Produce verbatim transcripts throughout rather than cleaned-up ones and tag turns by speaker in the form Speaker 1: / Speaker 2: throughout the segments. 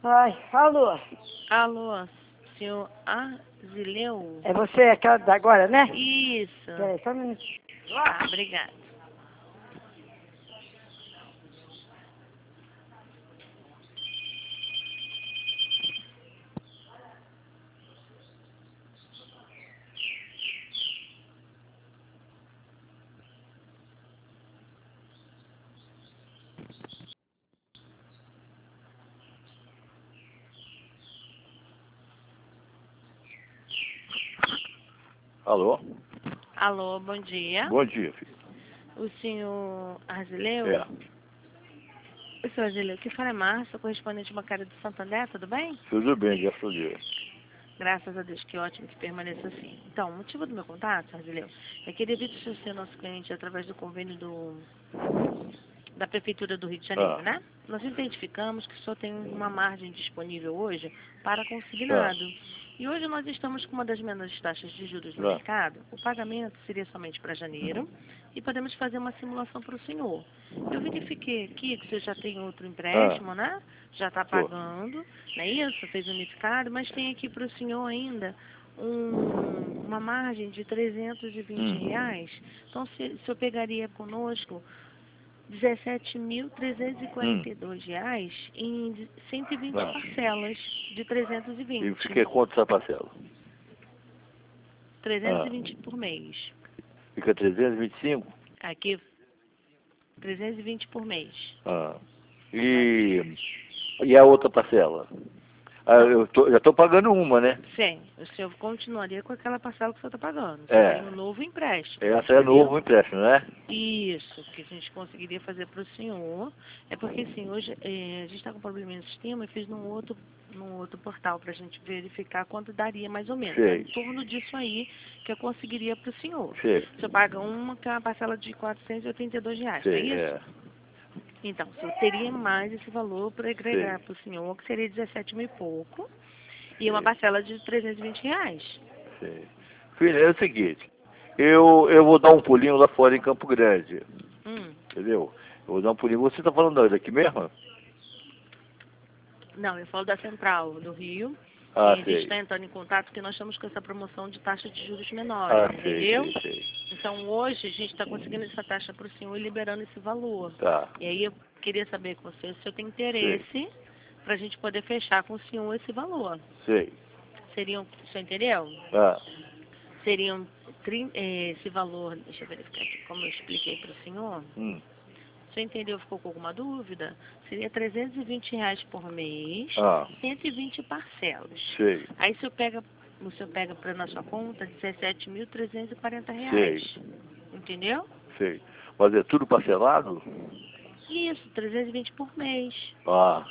Speaker 1: Ai, alô.
Speaker 2: Alô, senhor Arzileu?
Speaker 1: É você, aquela da agora, né?
Speaker 2: Isso.
Speaker 1: Peraí, só um minutinho.
Speaker 2: Tá, obrigada.
Speaker 3: Alô?
Speaker 2: Alô, bom dia.
Speaker 3: Bom dia, filho.
Speaker 2: O senhor Arzileu?
Speaker 3: É.
Speaker 2: O senhor Arzileu, que fala é Márcia, correspondente bancário do Santander, tudo bem?
Speaker 3: Tudo bem, graças a Deus.
Speaker 2: Graças a Deus, que ótimo que permaneça assim. Então, o motivo do meu contato, senhor Arzileu, é que devido a ser nosso cliente através do convênio do, da Prefeitura do Rio de Janeiro,
Speaker 3: Ah.
Speaker 2: né? Nós identificamos que só tem uma margem disponível hoje para consignado. E hoje nós estamos com uma das menores taxas de juros no
Speaker 3: Ah.
Speaker 2: mercado. O pagamento seria somente para janeiro e podemos fazer uma simulação para o senhor. Eu verifiquei aqui que você já tem outro empréstimo,
Speaker 3: Ah.
Speaker 2: né? Já está
Speaker 3: Tô.
Speaker 2: pagando, não é isso? Fez unificado, mas tem aqui para o senhor ainda um, uma margem de trezentos e vinte
Speaker 3: Hum.
Speaker 2: reais. Então, se, se eu pegaria conosco dezessete mil trezentos e quarenta e dois reais em cento e vinte
Speaker 3: Ah.
Speaker 2: parcelas de trezentos e
Speaker 3: E
Speaker 2: vinte.
Speaker 3: fiquei quanto essa parcela?
Speaker 2: trezentos e
Speaker 3: Ah.
Speaker 2: vinte por mês.
Speaker 3: Fica trezentos e vinte e cinco?
Speaker 2: Aqui, trezentos e vinte por mês.
Speaker 3: Ah. E, e a outra parcela? Ah,
Speaker 2: Não.
Speaker 3: eu tô, já estou pagando uma, né?
Speaker 2: Sim, o senhor continuaria com aquela parcela que o senhor está pagando. Você
Speaker 3: É.
Speaker 2: tem um novo empréstimo.
Speaker 3: Essa é
Speaker 2: entendeu?
Speaker 3: novo empréstimo, né?
Speaker 2: Isso, que a gente conseguiria fazer para o senhor. É porque, assim, hoje eh, a gente está com problema no sistema e fiz num outro, num outro portal para a gente verificar quanto daria mais ou menos. É
Speaker 3: Sei.
Speaker 2: em torno disso aí que eu conseguiria para o senhor.
Speaker 3: Sei.
Speaker 2: O senhor paga uma, que é uma parcela de quatrocentos e oitenta e dois reais, não é
Speaker 3: Sei,
Speaker 2: isso?
Speaker 3: é.
Speaker 2: Então, o senhor teria mais esse valor para agregar
Speaker 3: Sei.
Speaker 2: para o senhor, que seria dezessete mil e pouco, e uma
Speaker 3: Sei.
Speaker 2: parcela de trezentos e vinte reais.
Speaker 3: Sei. Filho, é o seguinte. Eu, eu vou dar um pulinho lá fora em Campo Grande.
Speaker 2: Hum.
Speaker 3: Entendeu? Eu vou dar um pulinho. Você está falando daqui mesmo?
Speaker 2: Não, eu falo da Central do Rio.
Speaker 3: Ah,
Speaker 2: E a gente
Speaker 3: sei.
Speaker 2: está entrando em contato porque nós estamos com essa promoção de taxa de juros menores,
Speaker 3: Ah, sei,
Speaker 2: entendeu?
Speaker 3: sei, sei.
Speaker 2: Então hoje a gente está conseguindo essa taxa para o senhor e liberando esse valor.
Speaker 3: Tá.
Speaker 2: E aí eu queria saber com você se o senhor tem interesse para a gente poder fechar com o senhor esse valor.
Speaker 3: Sei.
Speaker 2: Seriam, o senhor entendeu?
Speaker 3: Ah,
Speaker 2: Seriam trin- eh, esse valor, deixa eu verificar aqui como eu expliquei para o senhor.
Speaker 3: hum.
Speaker 2: Você entendeu? Ficou com alguma dúvida? Seria trezentos e vinte reais por mês,
Speaker 3: Ah,
Speaker 2: cento e vinte parcelas.
Speaker 3: sei,
Speaker 2: Aí o senhor pega, o senhor pega pra, na sua conta dezessete mil trezentos e quarenta
Speaker 3: sei,
Speaker 2: reais. Entendeu?
Speaker 3: sei. Mas é tudo parcelado?
Speaker 2: Isso, trezentos e vinte por mês.
Speaker 3: Ah,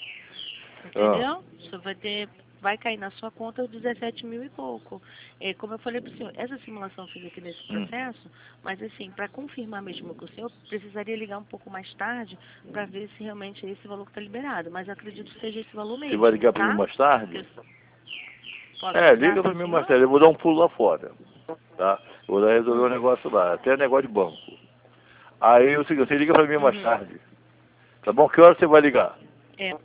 Speaker 2: Entendeu? O senhor vai ter, vai cair na sua conta dezessete mil e pouco. É, como eu falei para o senhor, essa simulação eu fiz aqui nesse
Speaker 3: Hum.
Speaker 2: processo, mas assim, para confirmar mesmo com o senhor, precisaria ligar um pouco mais tarde para ver se realmente é esse valor que está liberado. Mas eu acredito que seja esse valor mesmo.
Speaker 3: Você vai ligar
Speaker 2: tá?
Speaker 3: para mim mais tarde?
Speaker 2: Posso
Speaker 3: É,
Speaker 2: ligar
Speaker 3: liga
Speaker 2: pro
Speaker 3: para mim
Speaker 2: senhor?
Speaker 3: mais tarde. Eu vou dar um pulo lá fora. Tá? Eu vou lá resolver um
Speaker 2: Hum.
Speaker 3: negócio lá. Até negócio de banco. Aí é o seguinte, você liga para mim mais
Speaker 2: Uhum.
Speaker 3: tarde. Tá bom? Que hora você vai ligar?
Speaker 2: É.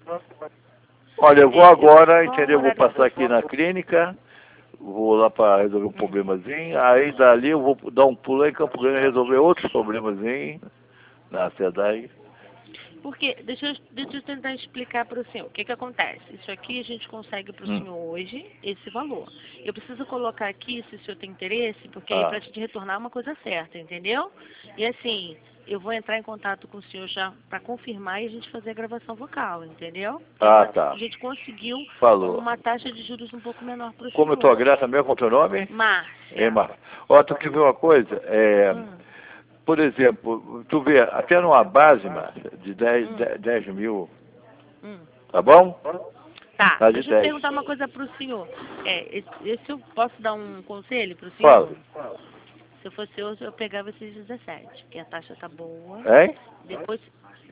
Speaker 3: Olha, eu vou
Speaker 2: É, eu-
Speaker 3: agora,
Speaker 2: qual o
Speaker 3: entendeu? Eu vou
Speaker 2: horário que
Speaker 3: passar
Speaker 2: eu
Speaker 3: aqui na clínica. Vou lá para resolver um
Speaker 2: Hum.
Speaker 3: problemazinho. Aí dali eu vou dar um pulo lá em Campo Grande e resolver outros problemazinhos na SEDAI.
Speaker 2: Porque, deixa eu, deixa eu tentar explicar para o senhor. O que que acontece? Isso aqui a gente consegue para o
Speaker 3: Hum.
Speaker 2: senhor hoje, esse valor. Eu preciso colocar aqui, se o senhor tem interesse, porque aí
Speaker 3: Ah.
Speaker 2: para te retornar uma coisa certa, entendeu? E assim, eu vou entrar em contato com o senhor já para confirmar e a gente fazer a gravação vocal, entendeu?
Speaker 3: Ah,
Speaker 2: Então,
Speaker 3: tá.
Speaker 2: a gente conseguiu
Speaker 3: Falou.
Speaker 2: uma taxa de juros um pouco menor para o
Speaker 3: Como eu
Speaker 2: senhor.
Speaker 3: tô graça mesmo com o teu nome?
Speaker 2: Márcia.
Speaker 3: É, Marcos. Ó, tu quer ver uma coisa? É,
Speaker 2: Hum,
Speaker 3: por exemplo, tu vê, até numa base, Márcia, de dez,
Speaker 2: hum,
Speaker 3: dez, dez mil,
Speaker 2: hum.
Speaker 3: tá bom?
Speaker 2: Tá,
Speaker 3: Tá de
Speaker 2: deixa eu
Speaker 3: dez.
Speaker 2: perguntar uma coisa para o senhor. É, esse, esse eu posso dar um conselho para o
Speaker 3: Fala.
Speaker 2: senhor? Se eu fosse eu, eu pegava esses dezessete, porque a taxa tá boa.
Speaker 3: Hein?
Speaker 2: Depois, se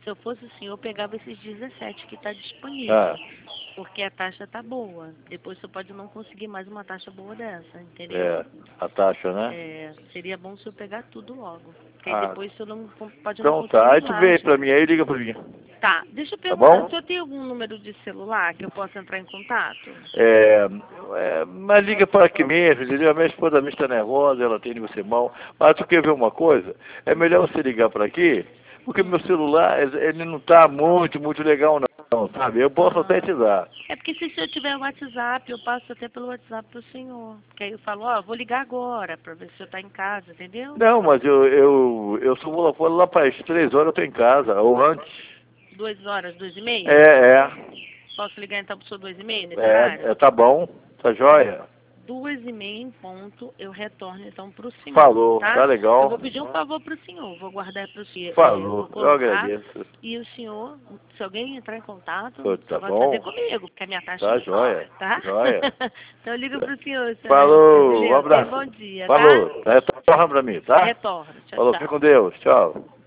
Speaker 2: se eu fosse o senhor, eu pegava esses dezessete que está disponível.
Speaker 3: Ah,
Speaker 2: Porque a taxa tá boa. Depois você pode não conseguir mais uma taxa boa dessa, entendeu?
Speaker 3: é, a taxa, né?
Speaker 2: É, seria bom se eu pegar tudo logo. Porque aí
Speaker 3: Ah,
Speaker 2: depois você não com- pode não
Speaker 3: então
Speaker 2: conseguir
Speaker 3: tá, aí tu vê aí
Speaker 2: laje.
Speaker 3: pra mim, aí liga pra mim.
Speaker 2: Tá, deixa eu
Speaker 3: Tá
Speaker 2: perguntar,
Speaker 3: bom?
Speaker 2: o senhor tem algum número de celular que eu possa entrar em contato?
Speaker 3: É, é, mas liga para aqui mesmo, entendeu? A minha esposa minha está nervosa, ela tem você mal. Mas tu quer ver uma coisa? É melhor você ligar para aqui, porque meu celular, ele não está muito, muito legal não, sabe? Eu posso até te dar.
Speaker 2: É porque se o senhor tiver o WhatsApp, eu passo até pelo WhatsApp pro senhor. Porque aí eu falo, ó, vou ligar agora pra ver se o senhor tá em casa, entendeu?
Speaker 3: Não, mas eu, eu, eu só vou lá fora, lá para as três horas eu tô em casa, ou antes.
Speaker 2: Duas horas, duas e meia?
Speaker 3: É, é,
Speaker 2: Posso ligar então pro senhor duas e meia nesse horário?
Speaker 3: é, é, tá bom, tá joia.
Speaker 2: Duas e meia em ponto, eu retorno então pro senhor.
Speaker 3: Falou,
Speaker 2: tá?
Speaker 3: tá legal.
Speaker 2: Eu vou pedir um favor pro senhor, vou guardar pro senhor.
Speaker 3: Falou,
Speaker 2: vou
Speaker 3: eu
Speaker 2: colocar,
Speaker 3: agradeço.
Speaker 2: E o senhor, se alguém entrar em contato,
Speaker 3: Pô,
Speaker 2: o
Speaker 3: tá
Speaker 2: senhor vai
Speaker 3: bom.
Speaker 2: fazer comigo, porque a minha taxa
Speaker 3: Tá
Speaker 2: é
Speaker 3: joia,
Speaker 2: tá?
Speaker 3: joia.
Speaker 2: Então eu ligo pro senhor, senhor.
Speaker 3: Falou, um
Speaker 2: Beleza?
Speaker 3: abraço.
Speaker 2: Tenha um bom dia,
Speaker 3: Falou,
Speaker 2: tá?
Speaker 3: retorna pra mim, tá?
Speaker 2: Retorno. Tchau,
Speaker 3: Falou,
Speaker 2: tchau.
Speaker 3: fica com Deus, tchau.